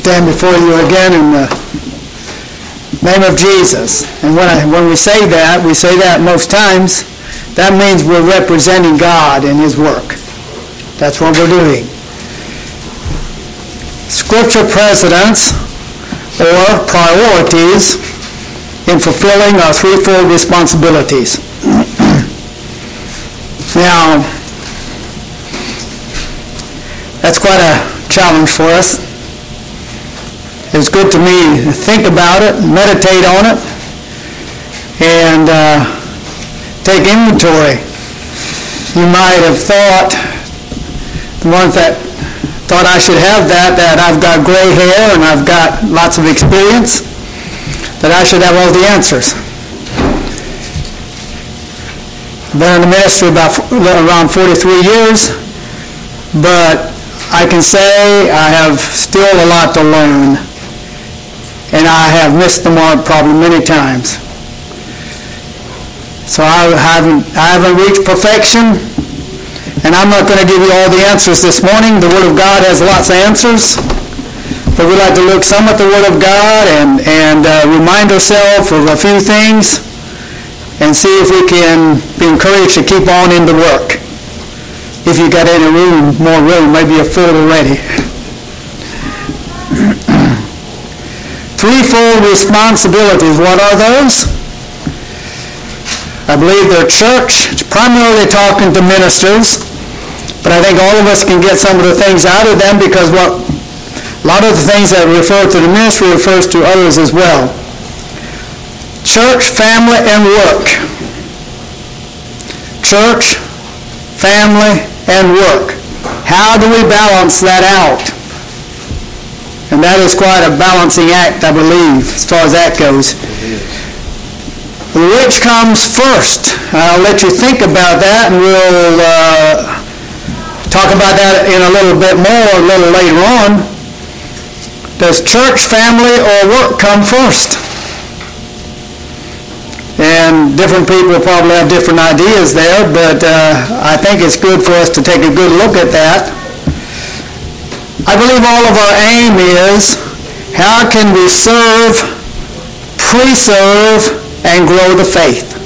stand before you again in the name of Jesus. And when we say that most times, that means we're representing God in His work. That's what we're doing. Scripture precedence or priorities in fulfilling our threefold responsibilities. Now, that's quite a challenge for us. It's good to me to think about it, meditate on it, and take inventory. You might have thought, the ones that thought I should have that I've got gray hair and I've got lots of experience, that I should have all the answers. I've been in the ministry around 43 years, but I can say I have still a lot to learn, and I have missed the mark probably many times. So I haven't reached perfection, and I'm not going to give you all the answers this morning. The Word of God has lots of answers, but we like to look some at the Word of God and remind ourselves of a few things and see if we can be encouraged to keep on in the work. If you got any more room, maybe you're full already. Threefold responsibilities, what are those? I believe they're church. It's primarily talking to ministers, but I think all of us can get some of the things out of them because a lot of the things that refer to the ministry refers to others as well. Church, family, and work. Church, family, and work. How do we balance that out? And that is quite a balancing act, I believe, as far as that goes. Which comes first? I'll let you think about that, and we'll talk about that in a little bit more a little later on. Does church, family, or work come first? And different people probably have different ideas there, but I think it's good for us to take a good look at that. I believe all of our aim is how can we serve, preserve, and grow the faith.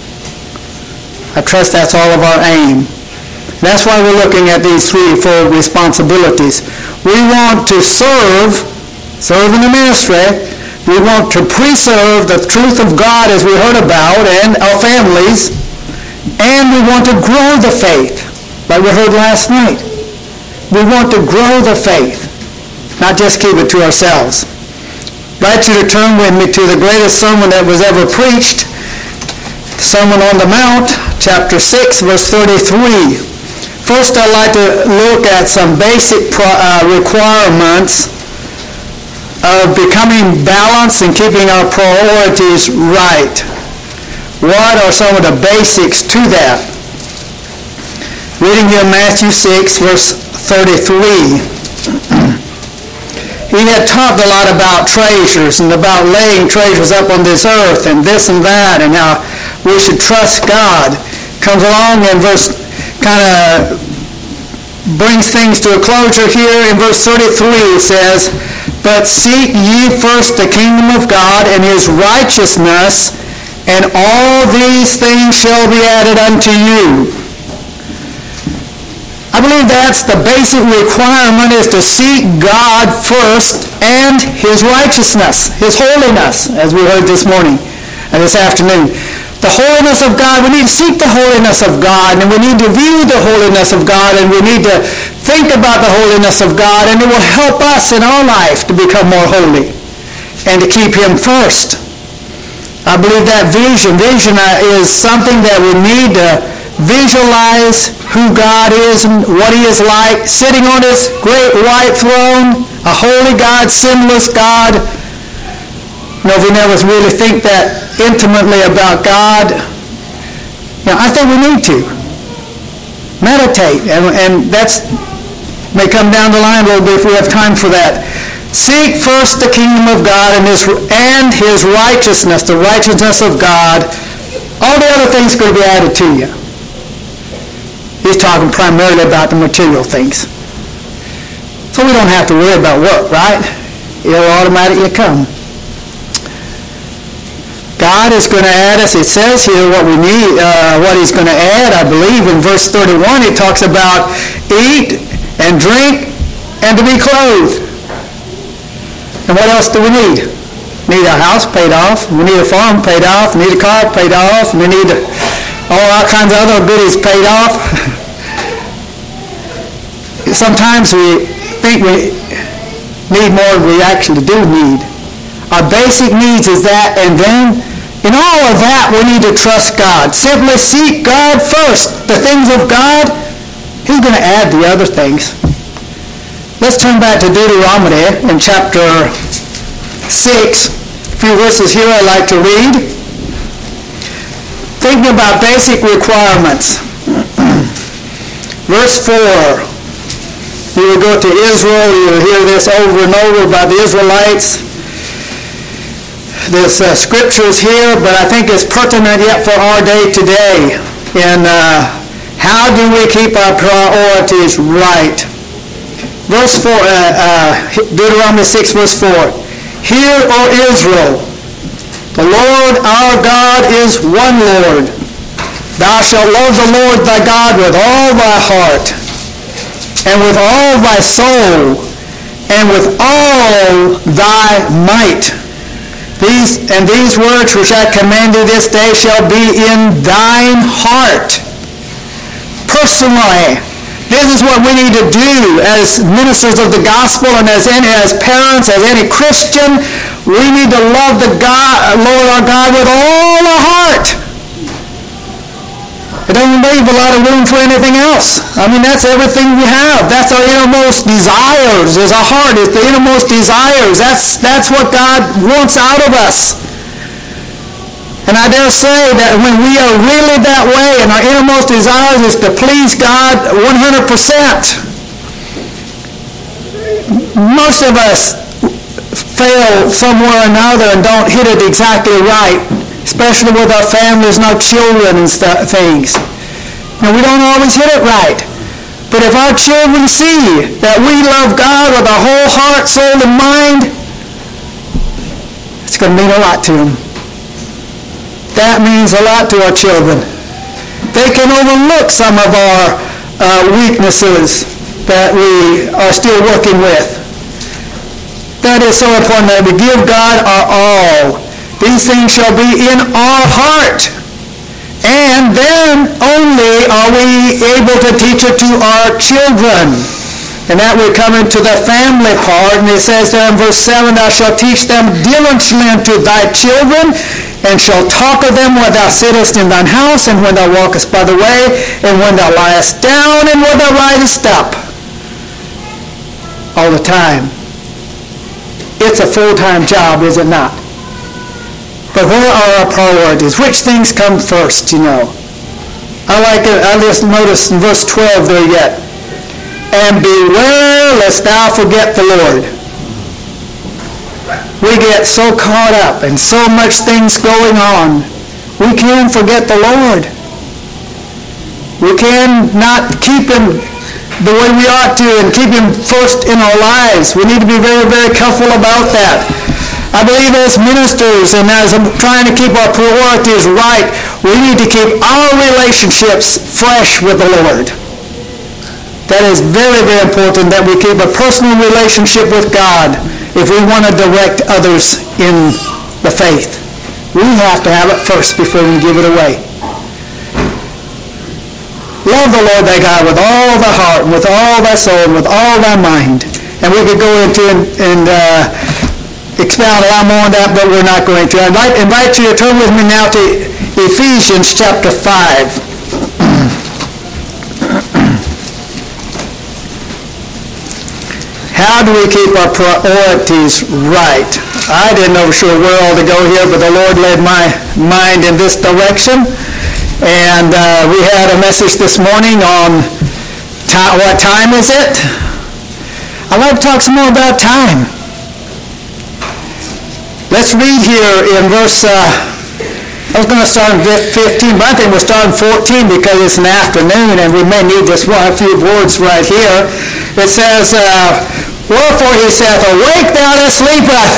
I trust that's all of our aim. That's why we're looking at these threefold responsibilities. We want to serve in the ministry. We want to preserve the truth of God as we heard about and our families, and we want to grow the faith like we heard last night. We want to grow the faith, not just keep it to ourselves. I'd like you to turn with me to the greatest sermon that was ever preached, the Sermon on the Mount, chapter 6, verse 33. First, I'd like to look at some basic requirements of becoming balanced and keeping our priorities right. What are some of the basics to that? Reading here Matthew 6, verse 33. He had talked a lot about treasures and about laying treasures up on this earth and this and that and how we should trust God. Comes along in verse, kind of brings things to a closure here. In verse 33 it says, "But seek ye first the kingdom of God and His righteousness, and all these things shall be added unto you." I believe that's the basic requirement, is to seek God first and His righteousness, His holiness, as we heard this morning and this afternoon. The holiness of God, we need to seek the holiness of God, and we need to view the holiness of God, and we need to think about the holiness of God, and it will help us in our life to become more holy and to keep Him first. I believe that vision is something that we need to visualize who God is and what He is like, sitting on His great white throne, a holy God, sinless God. If we never really think that intimately about God, I think we need to meditate, and that's may come down the line a little bit if we have time for that. Seek first the kingdom of God and His righteousness, the righteousness of God. All the other things are going to be added to you. He's talking primarily about the material things. So we don't have to worry about work, right? it'll automatically come. God is going to add us. It says here what we need, what he's going to add. I believe in verse 31 it talks about eat and drink and to be clothed. And what else do we need? We need a house paid off. We need a farm paid off. We need a car paid off. We need all kinds of other goodies paid off. Sometimes we think we need more than we actually do need. Our basic needs is that, and then in all of that we need to trust God. Simply seek God first. The things of God, he's going to add the other things. Let's turn back to Deuteronomy in chapter 6. A few verses here I'd like to read. Thinking about basic requirements. Verse 4. You will go to Israel, you will hear this over and over about the Israelites. This scripture is here, but I think it's pertinent yet for our day today. And how do we keep our priorities right? Verse 4, Deuteronomy 6, verse 4. Hear, O Israel, the Lord our God is one Lord. Thou shalt love the Lord thy God with all thy heart, and with all thy soul, and with all thy might. These words which I command thee this day shall be in thine heart. Personally, this is what we need to do as ministers of the gospel and as parents, as any Christian. We need to love the Lord our God with all our heart. It doesn't leave a lot of room for anything else. I mean, that's everything we have. That's our innermost desires, is our heart. It's the innermost desires. That's what God wants out of us. And I dare say that when we are really that way and our innermost desires is to please God 100%, most of us fail somewhere or another and don't hit it exactly right, especially with our families and our children and things. Now, we don't always hit it right. But if our children see that we love God with our whole heart, soul, and mind, it's going to mean a lot to them. That means a lot to our children. They can overlook some of our weaknesses that we are still working with. That is so important that we give God our all. These things shall be in our heart. And then only are we able to teach it to our children. And that we come into the family part. And it says there in verse 7, thou shalt teach them diligently unto thy children, and shalt talk of them when thou sittest in thine house, and when thou walkest by the way, and when thou liest down, and when thou risest up. All the time. It's a full-time job, is it not? But where are our priorities? Which things come first, you know? I like it. I just noticed in verse 12 there yet. And beware lest thou forget the Lord. We get so caught up and so much things going on, we can forget the Lord. We can not keep Him the way we ought to and keep Him first in our lives. We need to be very, very careful about that. I believe as ministers and as I'm trying to keep our priorities right, we need to keep our relationships fresh with the Lord. That is very, very important that we keep a personal relationship with God if we want to direct others in the faith. We have to have it first before we give it away. Love the Lord thy God with all thy heart, and with all thy soul, and with all thy mind. And we could go into and expound a lot more on that, but we're not going to. I invite you to turn with me now to Ephesians chapter 5. How do we keep our priorities right? I didn't know for sure where all to go here, but the Lord led my mind in this direction. And we had a message this morning on what time is it? I'd like to talk some more about time. Let's read here in verse, I was going to start in 15, but I think we'll start in 14 because it's an afternoon and we may need just a few words right here. It says, Wherefore he saith, Awake thou that sleepeth.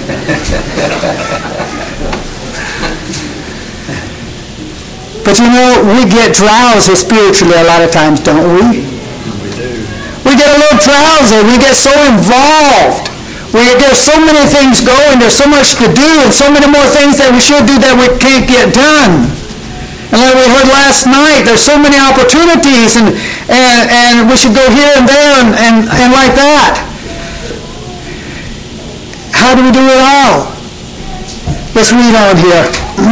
But you know, we get drowsy spiritually a lot of times, don't we? We do. We get a little drowsy. We get so involved. There's so many things going. There's so much to do and so many more things that we should do that we can't get done. And like we heard last night, there's so many opportunities and we should go here and there and like that. How do we do it all? Let's read on here.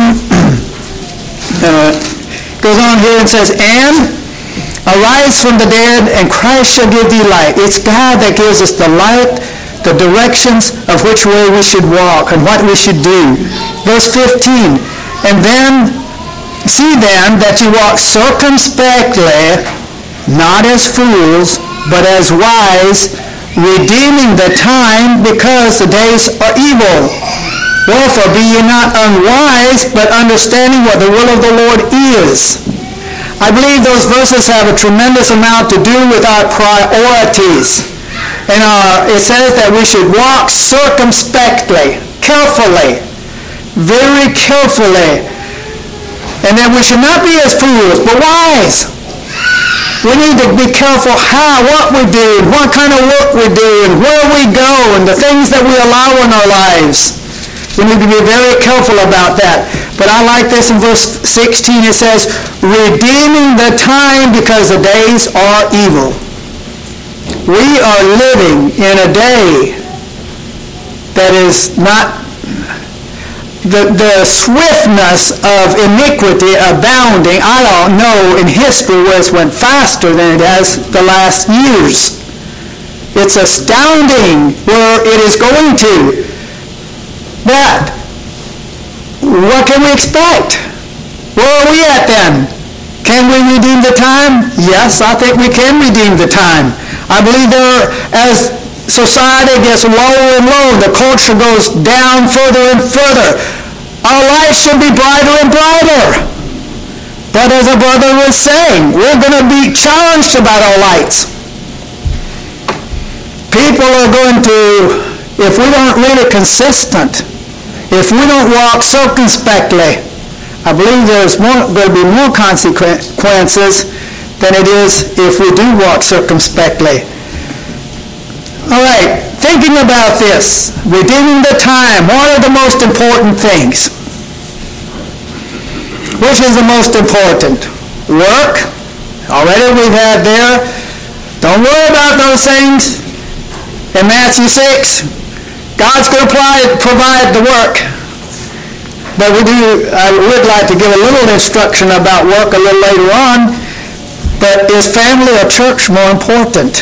Goes on here and says, And arise from the dead, and Christ shall give thee light. It's God that gives us the light, the directions of which way we should walk and what we should do. Verse 15, And then, see then that you walk circumspectly, not as fools, but as wise, redeeming the time, because the days are evil. Wherefore be ye not unwise, but understanding what the will of the Lord is. I believe those verses have a tremendous amount to do with our priorities. And it says that we should walk circumspectly, carefully, very carefully. And that we should not be as fools, but wise. We need to be careful what we do, what kind of work we do, and where we go, and the things that we allow in our lives. We need to be very careful about that. But I like this in verse 16. It says, Redeeming the time, because the days are evil. We are living in a day that is not... The swiftness of iniquity abounding, I don't know in history where it's went faster than it has the last years. It's astounding where it is going to. But what can we expect? Where are we at then? Can we redeem the time? Yes, I think we can redeem the time. I believe as society gets lower and lower, the culture goes down further and further. Our lives should be brighter and brighter. But as a brother was saying, we're going to be challenged about our lights. People are going to, if we aren't really consistent, if we don't walk circumspectly, I believe there's going to be more consequences than it is if we do walk circumspectly. All right, thinking about this, redeeming the time, what are the most important things? Which is the most important? Work. Already we've had there. Don't worry about those things. In Matthew 6, God's going to provide the work. But I would like to give a little instruction about work a little later on. But is family or church more important?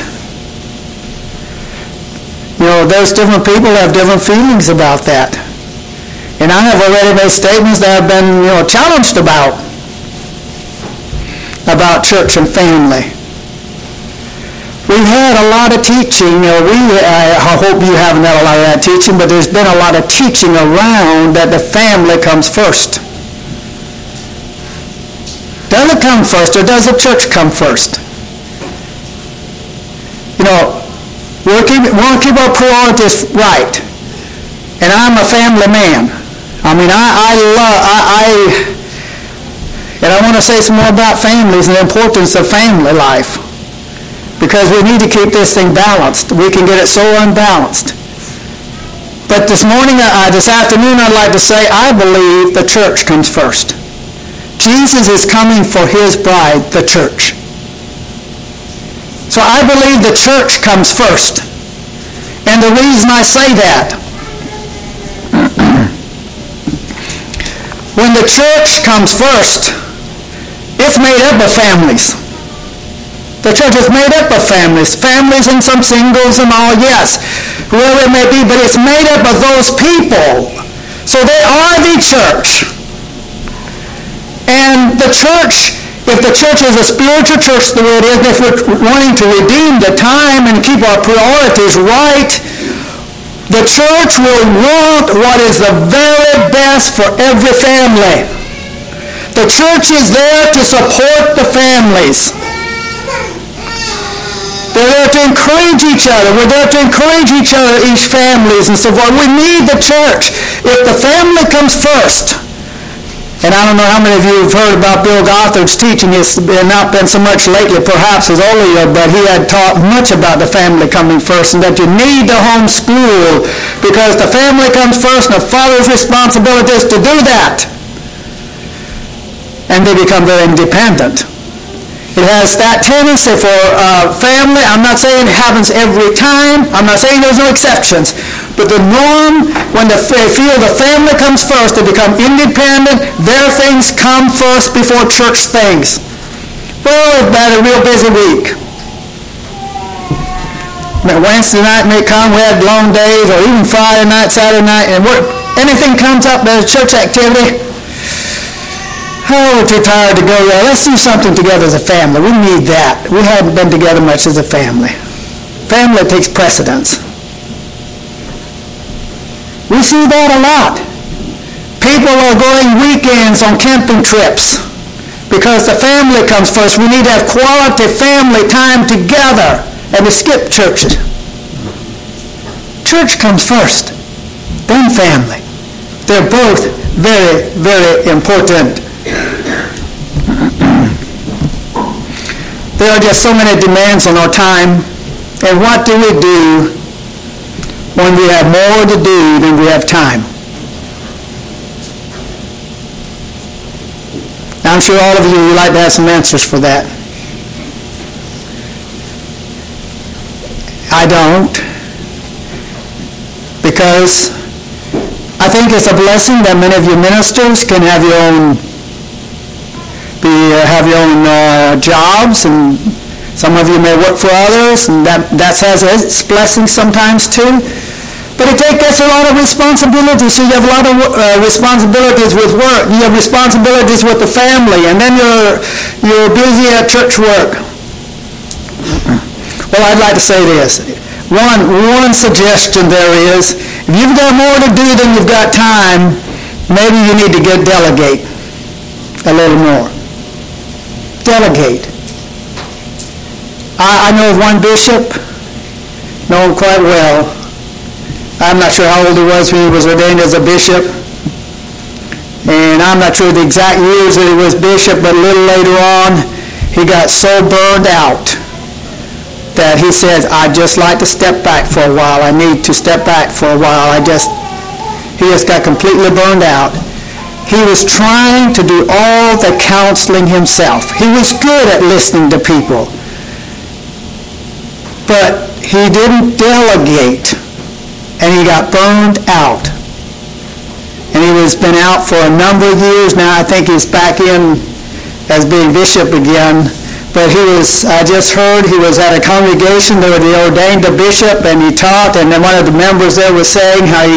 You know, there's different people that have different feelings about that. And I have already made statements that have been, challenged about church and family. We've had a lot of teaching. I hope you haven't had a lot of that teaching, but there's been a lot of teaching around that the family comes first. Does it come first, or does the church come first? We want to keep our priorities right. And I'm a family man. I mean, and I want to say some more about families and the importance of family life. Because we need to keep this thing balanced. We can get it so unbalanced. But this afternoon, I'd like to say, I believe the church comes first. Jesus is coming for his bride, the church. So I believe the church comes first. And the reason I say that, when the church comes first, it's made up of families. The church is made up of families and some singles and all, yes, whoever it may be, but it's made up of those people. So they are the church. And the church, if the church is a spiritual church the way it is, if we're wanting to redeem the time and keep our priorities right, the church will want what is the very best for every family. The church is there to support the families. They're there to encourage each other. We're there to encourage each other, each families and so forth. We need the church. If the family comes first, and I don't know how many of you have heard about Bill Gothard's teaching. It's not been so much lately, perhaps, as earlier, but he had taught much about the family coming first and that you need to homeschool because the family comes first and the father's responsibility is to do that. And they become very independent. It has that tendency for family. I'm not saying it happens every time. I'm not saying there's no exceptions. But the norm, when they feel the family comes first, they become independent. Their things come first before church things. Well, we've had a real busy week. Wednesday night may come, we had long days, or even Friday night, Saturday night, and anything comes up as church activity, oh, we're too tired to go there. Let's do something together as a family. We need that. We haven't been together much as a family. Family takes precedence. We see that a lot. People are going weekends on camping trips because the family comes first. We need to have quality family time together and to skip churches. Church comes first, then family. They're both very, very important. There are just so many demands on our time. And what do we do when we have more to do than we have time? I'm sure all of you would like to have some answers for that. I don't. Because I think it's a blessing that many of you ministers can have your own jobs, and some of you may work for others, and that has its blessings sometimes too. But it takes a lot of responsibility. So you have a lot of responsibilities with work. You have responsibilities with the family, and then you're busy at church work. Well, I'd like to say this. One suggestion there is, if you've got more to do than you've got time, maybe you need to delegate a little more. Delegate. I know of one bishop, know him quite well. I'm not sure how old he was when he was ordained as a bishop. And I'm not sure the exact years that he was bishop, but a little later on, he got so burned out that he says, I'd just like to step back for a while. I need to step back for a while. He just got completely burned out. He was trying to do all the counseling himself. He was good at listening to people. But he didn't delegate. And he got burned out. And he has been out for a number of years now. I think he's back in as being bishop again. But I just heard he was at a congregation where they ordained a bishop and he taught, and then one of the members there was saying how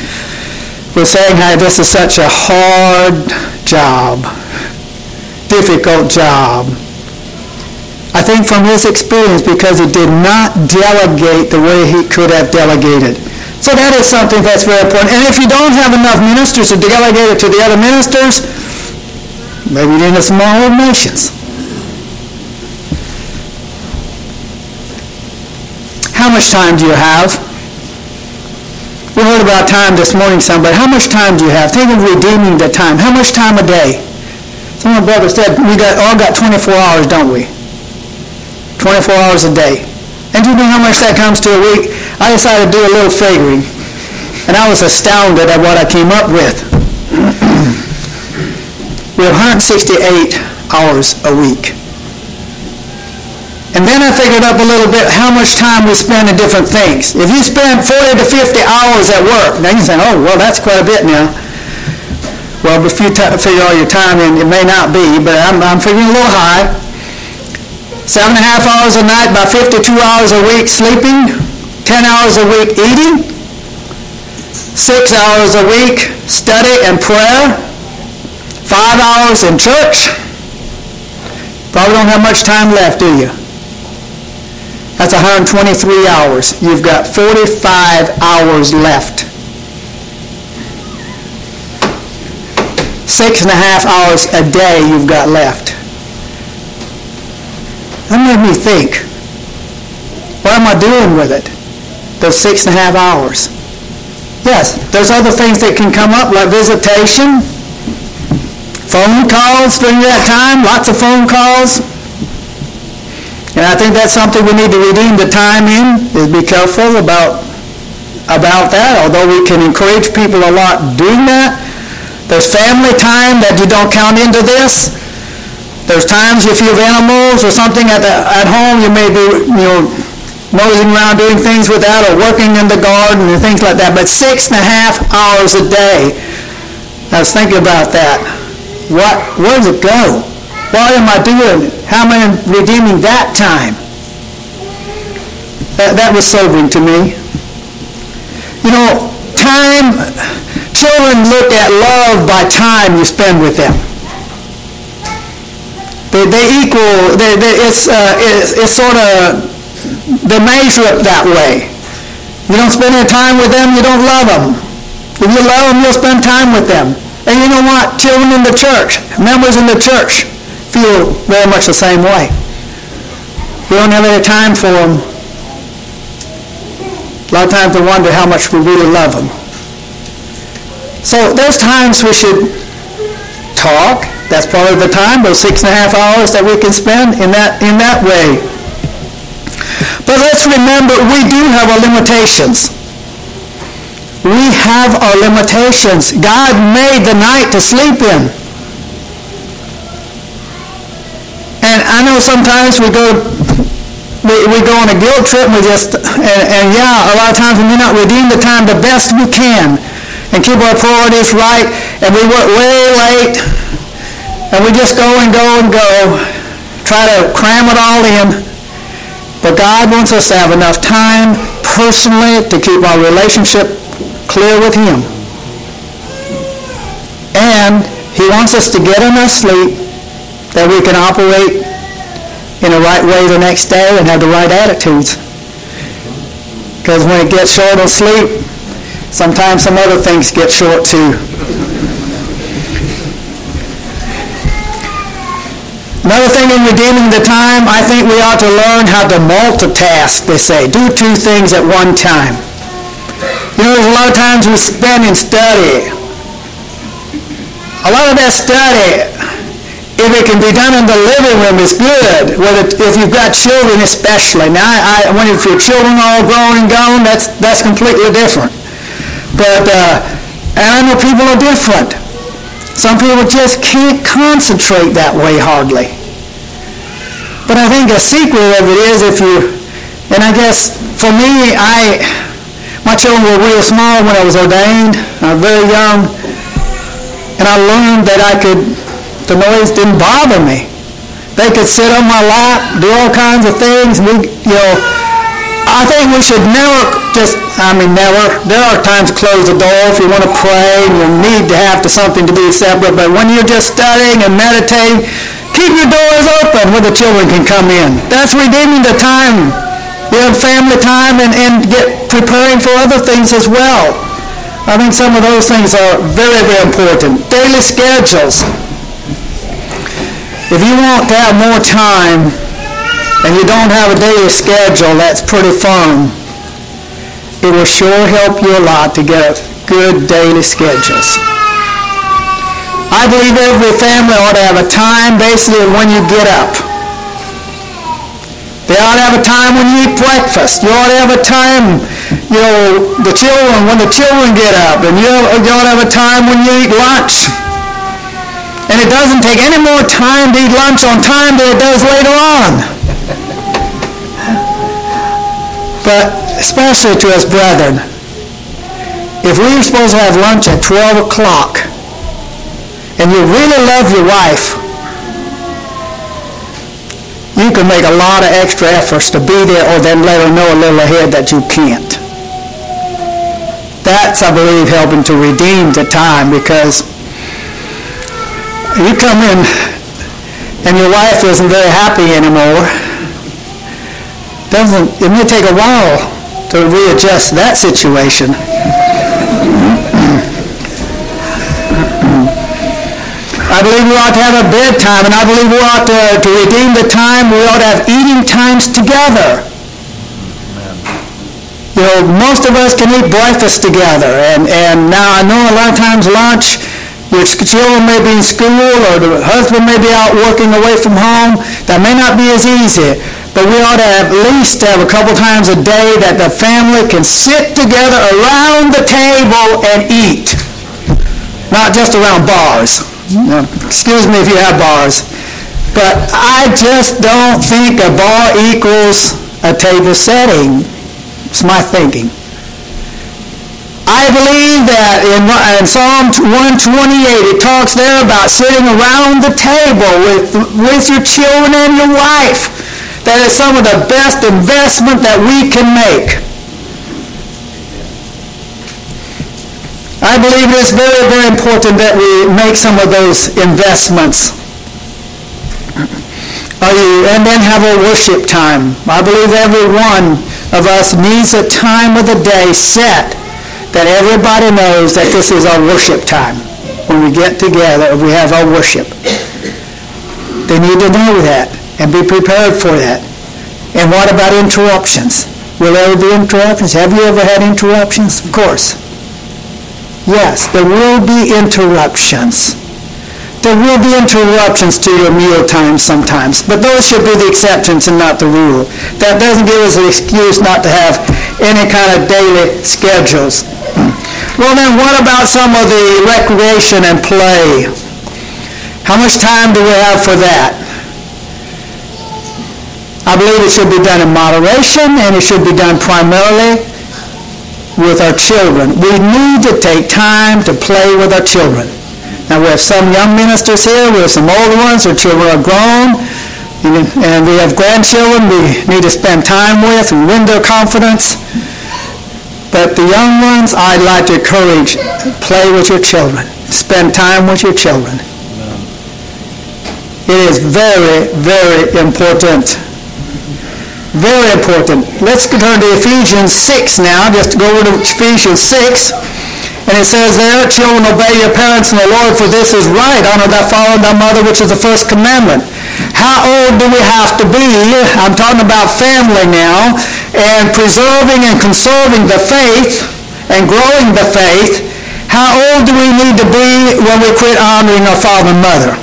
this is such a hard job, difficult job. I think from his experience, because he did not delegate the way he could have delegated. So that is something that's very important. And if you don't have enough ministers to delegate it to the other ministers, maybe you need some more ordinations. How much time do you have? We heard about time this morning, somebody. How much time do you have? Think of redeeming the time. How much time a day? Some of my brothers said, we all got 24 hours, don't we? 24 hours a day. And do you know how much that comes to a week? I decided to do a little figuring, and I was astounded at what I came up with. We have 168 hours a week. And then I figured up a little bit how much time we spend in different things. If you spend 40 to 50 hours at work, now you say, oh, well, that's quite a bit now. Well, if you figure all your time in, it may not be, but I'm figuring a little high. 7.5 hours a night, about 52 hours a week sleeping, 10 hours a week eating, 6 hours a week study and prayer, 5 hours in church. Probably don't have much time left, do you? That's 123 hours. You've got 45 hours left. 6.5 hours a day you've got left. That made me think. What am I doing with it? Those 6.5 hours. Yes, there's other things that can come up, like visitation, phone calls during that time, lots of phone calls. And I think that's something we need to redeem the time in, is be careful about that, although we can encourage people a lot doing that. There's family time that you don't count into this. There's times if you have animals or something at home, you may be, nosing around doing things with that, or working in the garden and things like that. But 6.5 hours a day. I was thinking about that. Where does it go? What am I doing? How am I redeeming that time? That was sobering to me. Time, children look at love by time you spend with them. They equal, it's sort of, they measure it that way. You don't spend any time with them, you don't love them. If you love them, you'll spend time with them. And you know what? Children in the church, members in the church, feel very much the same way. We don't have any time for them. A lot of times we wonder how much we really love them. So there's times we should talk. That's part of the time, those 6.5 hours that we can spend in that way. But let's remember, we do have our limitations. We have our limitations. God made the night to sleep in. And I know sometimes we go on a guilt trip and a lot of times we may not redeem the time the best we can and keep our priorities right, and we work way late, and we just go and go, try to cram it all in. But God wants us to have enough time personally to keep our relationship clear with Him. And He wants us to get enough sleep that we can operate in the right way the next day and have the right attitudes. Because when it gets short of sleep, sometimes some other things get short too. Another thing in redeeming the time, I think we ought to learn how to multitask, they say. Do two things at one time. There's a lot of times we spend in study. A lot of that study, if it can be done in the living room, is good. If you've got children especially. Now, if your children are all grown and gone, that's completely different. But, and I know people are different. Some people just can't concentrate that way hardly. But I think a secret of it is and I guess for me, my children were real small when I was ordained. I was very young. And I learned that the noise didn't bother me. They could sit on my lap, do all kinds of things. I think we should never there are times to close the door if you want to pray and you need to have something to be separate, but when you're just studying and meditating, keep your doors open where the children can come in. That's redeeming the time. You have family time and get preparing for other things as well. I think some of those things are very, very important. Daily schedules. If you want to have more time and you don't have a daily schedule that's pretty firm, it will sure help you a lot to get good daily schedules. I believe every family ought to have a time basically when you get up. They ought to have a time when you eat breakfast. You ought to have a time, when the children get up. And you ought to have a time when you eat lunch. And it doesn't take any more time to eat lunch on time than it does later on. But especially to us brethren, if we were supposed to have lunch at 12 o'clock and you really love your wife, you can make a lot of extra efforts to be there or then let her know a little ahead that you can't. That's, I believe, helping to redeem the time, because you come in and your wife isn't very happy anymore. It may take a while to readjust that situation. I believe we ought to have a bedtime, and I believe we ought to redeem the time. We ought to have eating times together. most of us can eat breakfast together. And now I know a lot of times lunch, your children may be in school or the husband may be out working away from home. That may not be as easy. But we ought to at least have a couple times a day that the family can sit together around the table and eat. Not just around bars. Excuse me if you have bars. But I just don't think a bar equals a table setting. It's my thinking. I believe that in Psalm 128, it talks there about sitting around the table with your children and your wife. That is some of the best investment that we can make. I believe it is very, very important that we make some of those investments. And then have a worship time. I believe every one of us needs a time of the day set that everybody knows that this is our worship time. When we get together, we have our worship. They need to know that and be prepared for that. And what about interruptions? Will there be interruptions? Have you ever had interruptions? Of course. Yes, there will be interruptions. There will be interruptions to your meal time sometimes, but those should be the exceptions and not the rule. That doesn't give us an excuse not to have any kind of daily schedules. Well then, what about some of the recreation and play? How much time do we have for that? I believe it should be done in moderation, and it should be done primarily with our children. We need to take time to play with our children. Now we have some young ministers here, we have some older ones, our children are grown, and we have grandchildren we need to spend time with and win their confidence. But the young ones, I'd like to encourage, play with your children. Spend time with your children. It is very, very important. Very important. Let's turn to Ephesians 6 now, just to go over to Ephesians 6. And it says there, children, obey your parents in the Lord, for this is right. Honor thy father and thy mother, which is the first commandment. How old do we have to be? I'm talking about family now, and preserving and conserving the faith and growing the faith. How old do we need to be when we quit honoring our father and mother?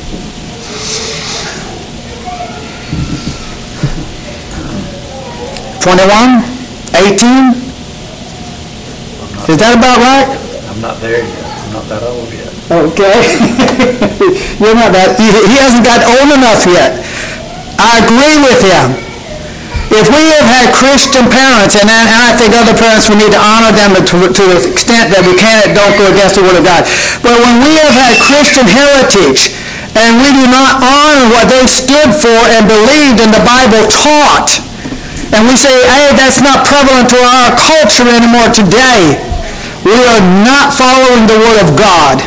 (21? 18? Is that about right? I'm not there yet. I'm not that old yet. Okay. You're not that. He hasn't got old enough yet. I agree with him. If we have had Christian parents, and I think other parents, we need to honor them to the extent that we can, don't go against the Word of God. But when we have had Christian heritage, and we do not honor what they stood for and believed in the Bible taught, and we say, hey, that's not prevalent to our culture anymore today, we are not following the Word of God.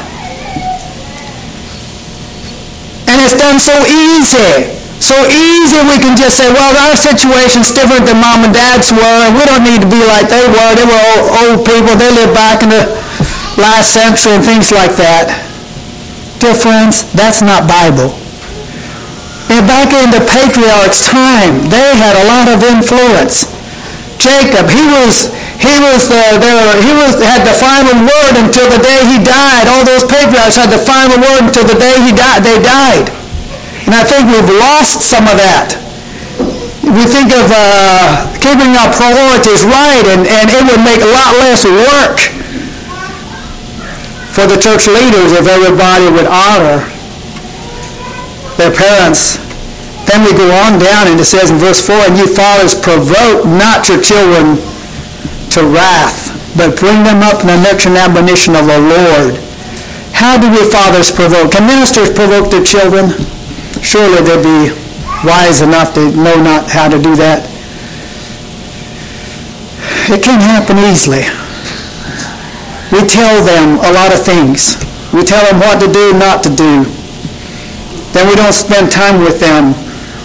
And it's done so easy. So easy we can just say, well, our situation's different than mom and dad's were, and we don't need to be like they were. They were old people. They lived back in the last century and things like that. Dear friends, that's not Bible. And back in the patriarchs' time, they had a lot of influence. Jacob, he had the final word until the day he died. All those patriarchs had the final word until the day they died. And I think we've lost some of that. We think of keeping our priorities right, and it would make a lot less work for the church leaders if everybody would honor their parents. Then we go on down, and it says in verse 4, and you fathers provoke not your children to wrath, but bring them up in the nurture and admonition of the Lord. How do we fathers provoke? Can ministers provoke their children? Surely they'd be wise enough to know not how to do that. It can happen easily. We tell them a lot of things. We tell them what to do, not to do. Then we don't spend time with them.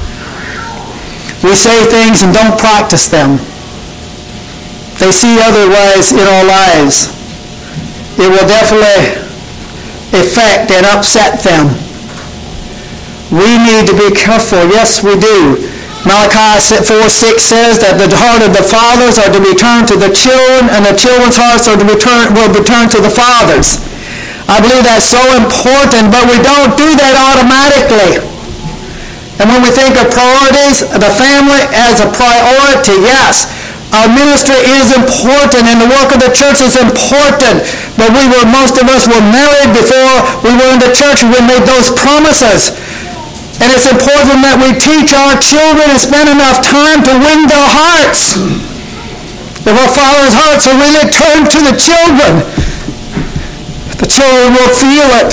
We say things and don't practice them. They see otherwise in our lives. It will definitely affect and upset them. We need to be careful, yes we do, Malachi 4:6 says that the heart of the fathers are to be turned to the children, and the children's hearts are to will be turned to the fathers. I believe that's so important, but we don't do that automatically. And when we think of priorities, the family as a priority, yes, our ministry is important and the work of the church is important, but most of us were married before we were in the church and we made those promises. And it's important that we teach our children and spend enough time to win their hearts. If our fathers' hearts are really turned to the children, the children will feel it.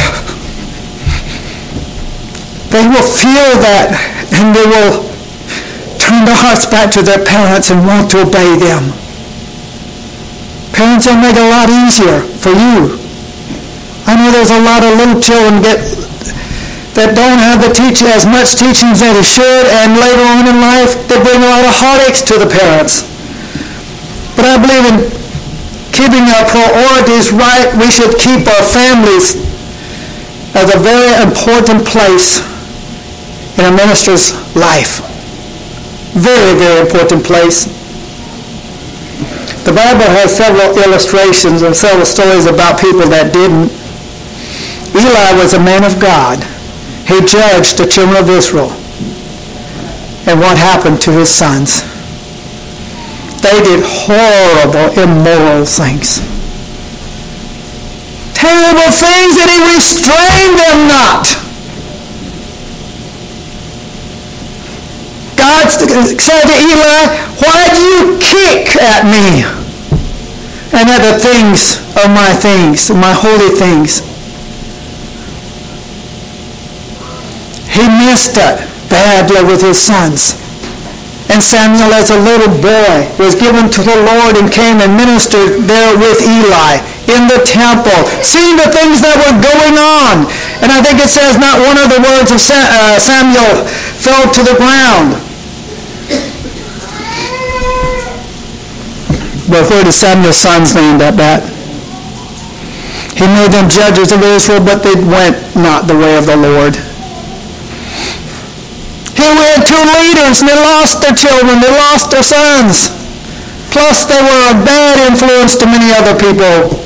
They will feel that, and they will turn their hearts back to their parents and want to obey them. Parents, will make it a lot easier for you. I know there's a lot of little children that don't have as much teaching as they should, and later on in life, they bring a lot of heartaches to the parents. But I believe in keeping our priorities right. We should keep our families as a very important place in a minister's life. Very, very important place. The Bible has several illustrations and several stories about people that didn't. Eli was a man of God. He judged the children of Israel. And what happened to his sons? They did horrible, immoral things. Terrible things, and he restrained them not. God said to Eli, why do you kick at me and at the things of my things, my holy things? He missed it badly with his sons. And Samuel, as a little boy, was given to the Lord and came and ministered there with Eli in the temple, seeing the things that were going on. And I think it says not one of the words of Samuel fell to the ground. But where did Samuel's sons end up at? He made them judges of Israel, but they went not the way of the Lord. Here we had two leaders, and they lost their children, they lost their sons. Plus, they were a bad influence to many other people.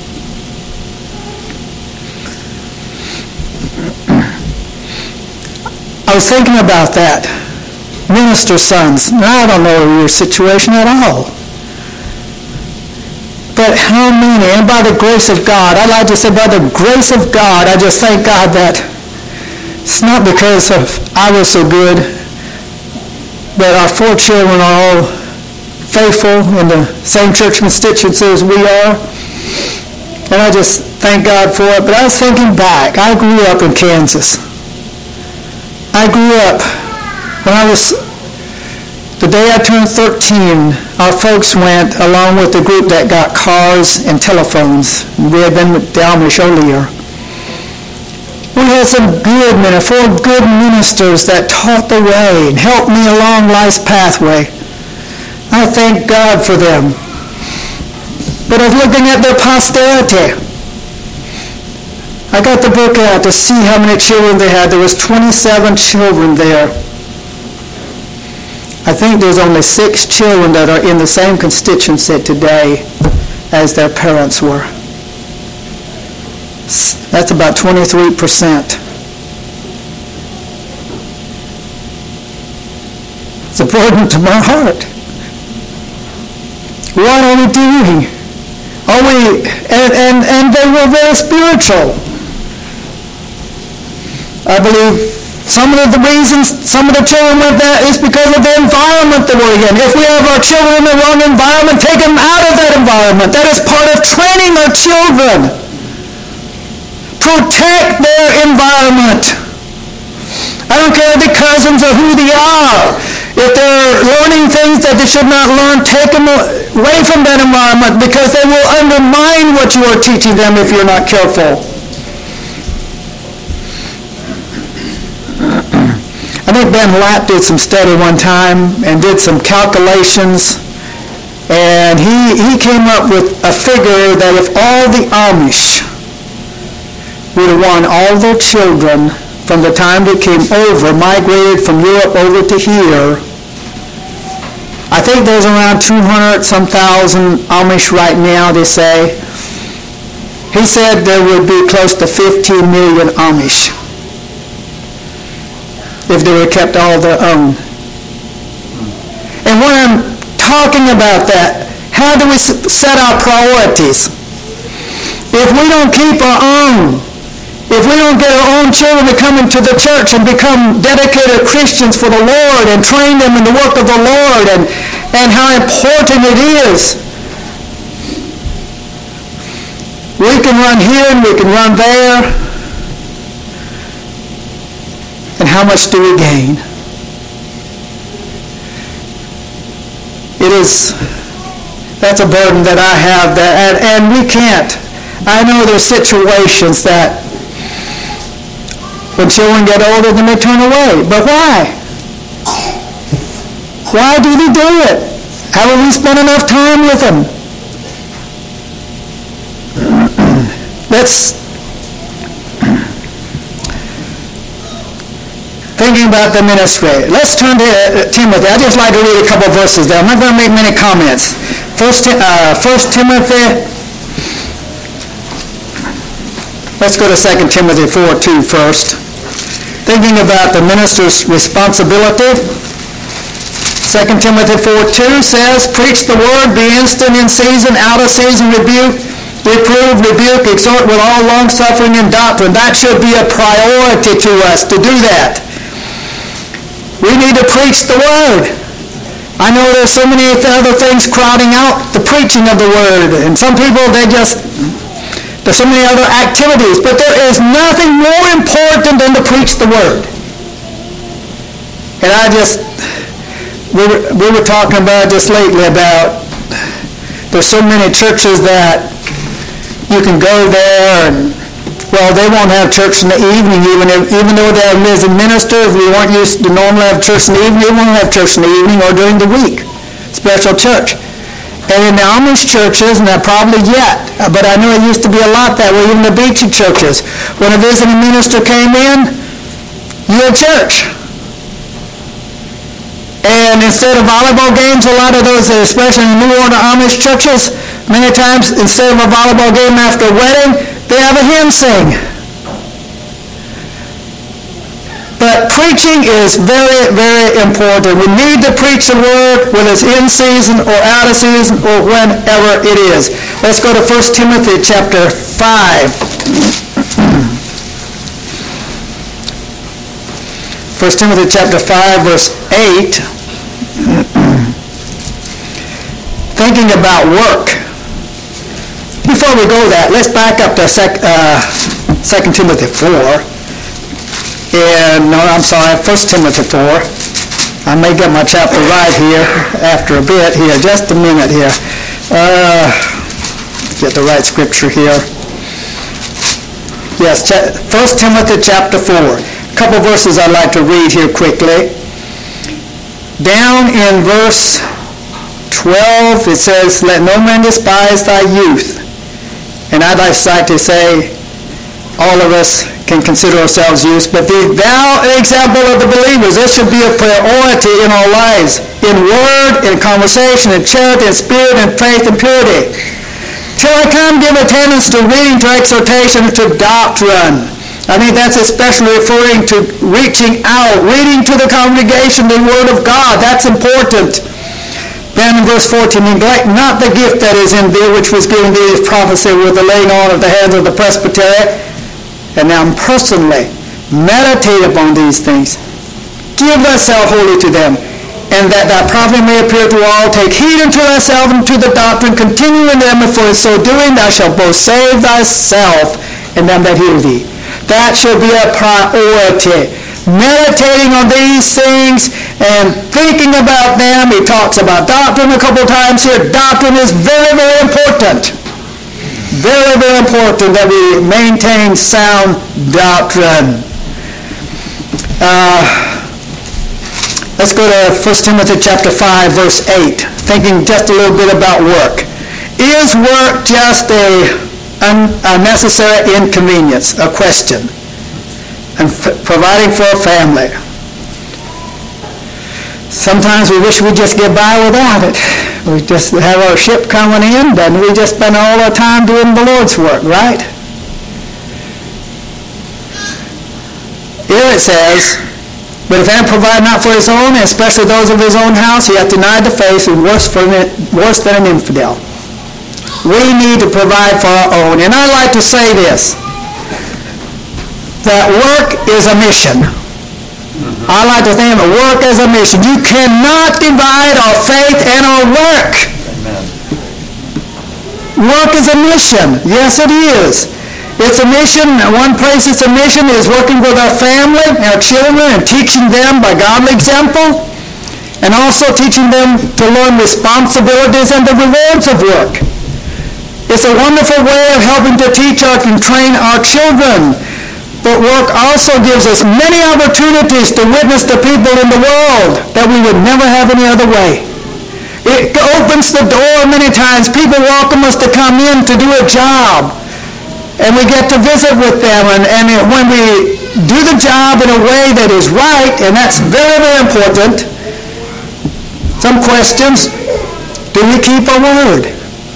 I was thinking about that. Minister sons. Now, I don't know your situation at all. But how many, and by the grace of God, I'd like to say by the grace of God, I just thank God that it's not because I was so good, but our 4 children are all faithful in the same church constituency as we are. And I just thank God for it. But I was thinking back. I grew up in Kansas. I grew up the day I turned 13, our folks went along with the group that got cars and telephones. We had been with the Amish earlier. We had some 4 good ministers that taught the way and helped me along life's pathway. I thank God for them. But I was looking at their posterity. I got the book out to see how many children they had. There was 27 children there. I think there's only 6 children that are in the same constituency today as their parents were. That's about 23%. It's a burden to my heart. What are we doing? And they were very spiritual. I believe some of the reasons some of the children went there is because of the environment that we're in. If we have our children in the wrong environment, take them out of that environment. That is part of training our children. Protect their environment. I don't care the cousins or who they are. If they're learning things that they should not learn, take them away from that environment because they will undermine what you are teaching them if you're not careful. I think Ben Lapp did some study one time and did some calculations, and he came up with a figure that if all the Amish would have won all their children from the time they came over, migrated from Europe over to here, I think there's around 200-some thousand Amish right now, they say. He said there would be close to 15 million Amish if they were kept all their own. And when I'm talking about that, how do we set our priorities? If we don't keep our own, if we don't get our own children to come into the church and become dedicated Christians for the Lord and train them in the work of the Lord and how important it is, we can run here and we can run there, and how much do we gain? That's a burden that I have, and we can't. I know there's situations that when children get older, then they turn away. But why? Why do they do it? Haven't we spent enough time with them? Thinking about the ministry. Let's turn to Timothy. I'd just like to read a couple of verses there. I'm not going to make many comments. First Timothy. Let's go to 2 Timothy 4:2 first. Thinking about the minister's responsibility. 2 Timothy 4:2 says, "Preach the word, be instant in season, out of season, reprove, exhort with all long-suffering and doctrine." That should be a priority to us to do that. We need to preach the word. I know there's so many other things crowding out the preaching of the word. And some people, there's so many other activities. But there is nothing more important than to preach the word. And we were talking about just lately about there's so many churches that you can go there and, well, they won't have church in the evening, even though they're as a minister. If we weren't used to normally have church in the evening, they won't have church in the evening or during the week. Special church. And in the Amish churches, and probably yet, but I know it used to be a lot that way, even the Beachy churches. When a visiting minister came in, you had church. And instead of volleyball games, a lot of those, especially in the New Order Amish churches, many times instead of a volleyball game after a wedding, they have a hymn sing. But preaching is very, very important. We need to preach the word, whether it's in season or out of season or whenever it is. Let's go to 1 Timothy chapter 5. 1 Timothy chapter 5, verse 8. Thinking about work. Before we go that, let's back up to 2 Timothy 4. And, no, I'm sorry, 1 Timothy 4. I may get my chapter right here after a bit here. Just a minute here. Get the right scripture here. Yes, 1 Timothy chapter 4. A couple verses I'd like to read here quickly. Down in verse 12, it says, "Let no man despise thy youth." And I'd like to say, all of us can consider ourselves youth, but be thou an example of the believers. This should be a priority in our lives, in word, in conversation, in charity, in spirit, in faith, and purity. Till I come, give attendance to reading, to exhortation, to doctrine. I think that's especially referring to reaching out, reading to the congregation the Word of God. That's important. Then in verse 14, "Neglect not the gift that is in thee, which was given thee as prophecy with the laying on of the hands of the presbytery." And now personally, meditate upon these things. Give thyself wholly to them, and that thy profit may appear to all. Take heed unto thyself and to the doctrine. Continue in them, and for so doing thou shalt both save thyself and them that hear thee. That should be a priority. Meditating on these things and thinking about them. He talks about doctrine a couple times here. Doctrine is very, very important. Very, very important that we maintain sound doctrine. Let's go to 1 Timothy chapter 5, verse 8. Thinking just a little bit about work. Is work just a necessary inconvenience? A question. And providing for a family. 2 Sometimes we wish we'd just get by without it. We just have our ship coming in, and we just spend all our time doing the Lord's work, right? Here it says, but if any provide not for his own, and especially those of his own house, he hath denied the faith, and worse than an infidel. We need to provide for our own. And I like to say this, that work is a mission. I like to think of work as a mission. You cannot divide our faith and our work. Amen. Work is a mission. Yes, it is. It's a mission. One place it's a mission is working with our family, our children, and teaching them by godly example, and also teaching them to learn responsibilities and the rewards of work. It's a wonderful way of helping to teach and train our children. But work also gives us many opportunities to witness to people in the world that we would never have any other way. It opens the door many times. People welcome us to come in to do a job. And we get to visit with them. And when we do the job in a way that is right, and that's very, very important, some questions, do we keep our word?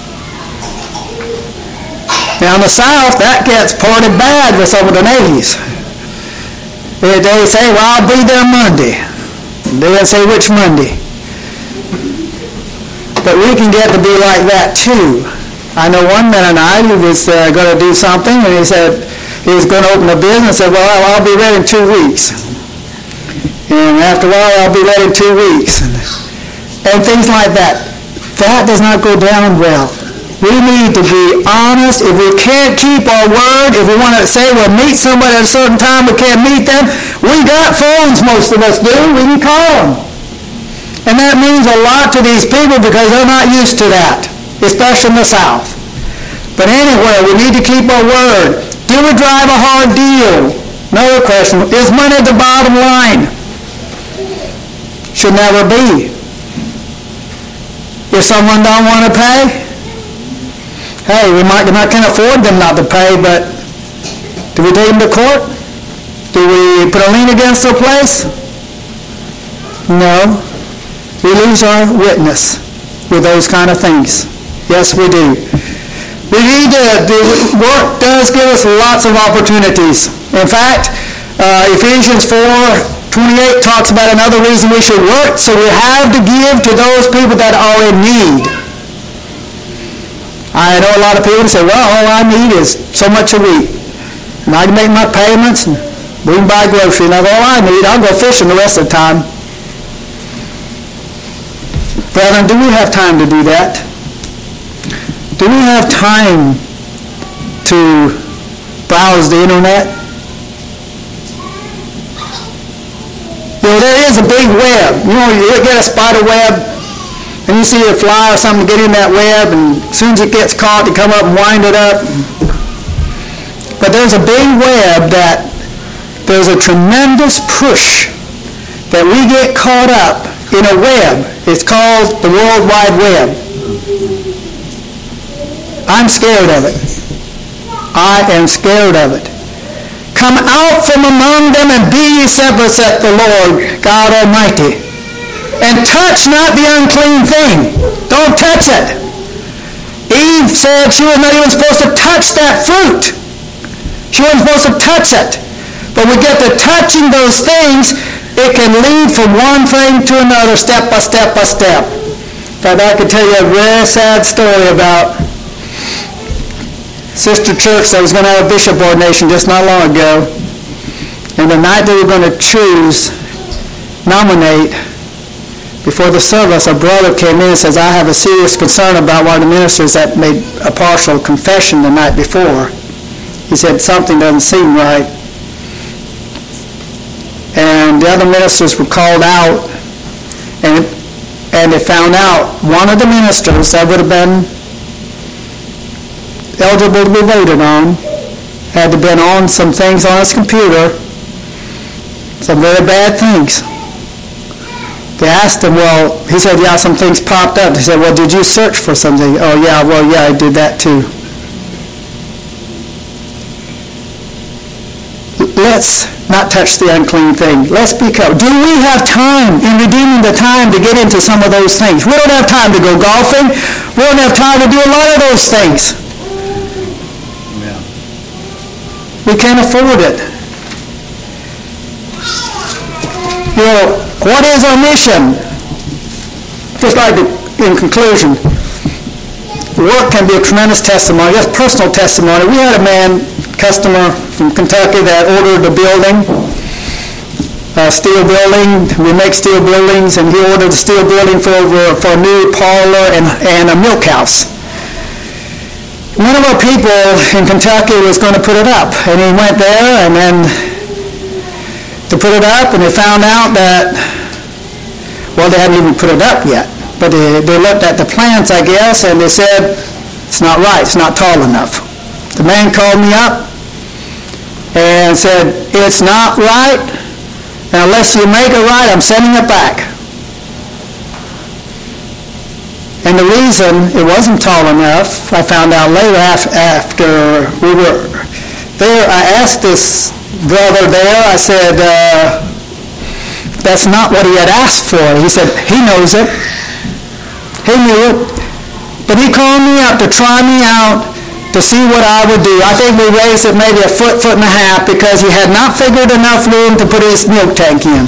Now in the South, that gets pretty bad with some of the natives. They say, well, I'll be there Monday. They don't say which Monday. But we can get to be like that too. I know one man and I, he was going to do something, and he said he was going to open a business, and said, well, I'll be ready in 2 weeks. And after a while, I'll be ready in 2 weeks. And things like that. That does not go down well. We need to be honest. If we can't keep our word, if we want to say we'll meet somebody at a certain time, we can't meet them, we got phones, most of us do. We can call them. And that means a lot to these people because they're not used to that, especially in the South. But anyway, we need to keep our word. Do we drive a hard deal? Another question. Is money the bottom line? Should never be. If someone don't want to pay, hey, we might not can afford them not to pay, but do we take them to court? Do we put a lien against their place? No. We lose our witness with those kind of things. Yes, we do. We need the work does give us lots of opportunities. In fact, Ephesians 4:28 talks about another reason we should work, so we have to give to those people that are in need. I know a lot of people say, well, all I need is so much a week. And I can make my payments and we can buy groceries. And that's all I need. I'll go fishing the rest of the time. Brethren, do we have time to do that? Do we have time to browse the internet? You know, there is a big web. You know, you get a spider web, and you see a fly or something get in that web, and as soon as it gets caught, you come up and wind it up. But there's a big web that there's a tremendous push that we get caught up in a web. It's called the World Wide Web. I'm scared of it. I am scared of it. Come out from among them and be ye separate, saith the Lord God Almighty. And touch not the unclean thing. Don't touch it. Eve said she was not even supposed to touch that fruit. She wasn't supposed to touch it. But we get to touching those things, it can lead from one thing to another, step by step by step. In fact, I could tell you a very sad story about sister church that was going to have a bishop ordination just not long ago. And the night they were going to nominate, before the service, a brother came in and says, I have a serious concern about one of the ministers that made a partial confession the night before. He said, something doesn't seem right. And the other ministers were called out, and they found out one of the ministers that would have been eligible to be voted on had to been on some things on his computer, some very bad things. They asked him, well, he said, yeah, some things popped up. They said, well, did you search for something? Oh, yeah, well, yeah, I did that too. let's not touch the unclean thing. Let's be careful. Do we have time in redeeming the time to get into some of those things? We don't have time to go golfing. We don't have time to do a lot of those things. Yeah. We can't afford it. You know, what is our mission? Just like in conclusion, work can be a tremendous testimony. That's personal testimony. We had a man, customer from Kentucky, that ordered a building, a steel building. We make steel buildings, and he ordered a steel building for a new parlor and a milk house. One of our people in Kentucky was going to put it up, and he went there and then to put it up, and they found out that, well, they hadn't even put it up yet, but they looked at the plans, I guess, and they said, it's not right, it's not tall enough. The man called me up and said, it's not right, and unless you make it right, I'm sending it back. And the reason it wasn't tall enough, I found out later after we were there, I asked this brother there, I said, that's not what he had asked for. He said, he knows it. He knew it. But he called me up to try me out to see what I would do. I think we raised it maybe a foot and a half because he had not figured enough room to put his milk tank in.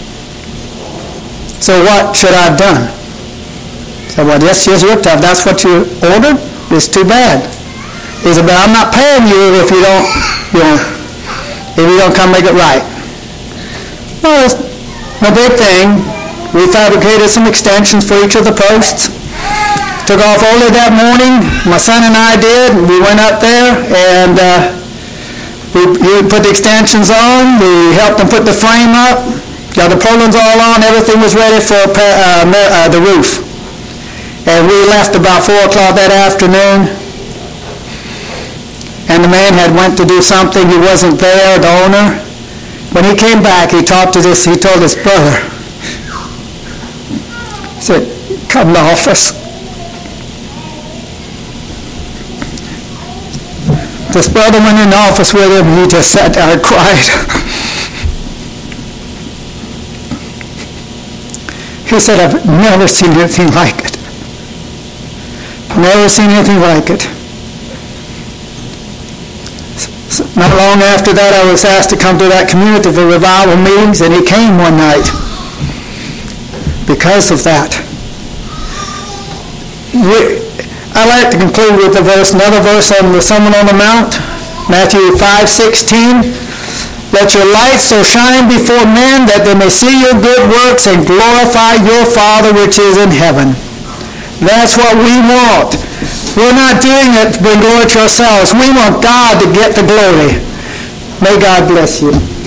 So what should I have done? So, well, yes, here's your tough. That's what you ordered? It's too bad. He said, but I'm not paying you if you don't, if you don't come make it right. Well, it's no big thing. We fabricated some extensions for each of the posts. Took off early that morning. My son and I did. We went up there and we put the extensions on. We helped them put the frame up. Got the purlins all on. Everything was ready for the roof. And we left about 4 o'clock that afternoon. And the man had went to do something. He wasn't there, the owner. When he came back, he told his brother, he said, come to the office. This brother went in the office with him, and he just sat there and cried. He said, I've never seen anything like it. Never seen anything like it. Not long after that, I was asked to come to that community for revival meetings, and he came one night because of that. I like to conclude with another verse on the Sermon on the Mount, Matthew 5:16. Let your light so shine before men that they may see your good works and glorify your Father which is in heaven. That's what we want. We're not doing it to bring glory to ourselves. We want God to get the glory. May God bless you.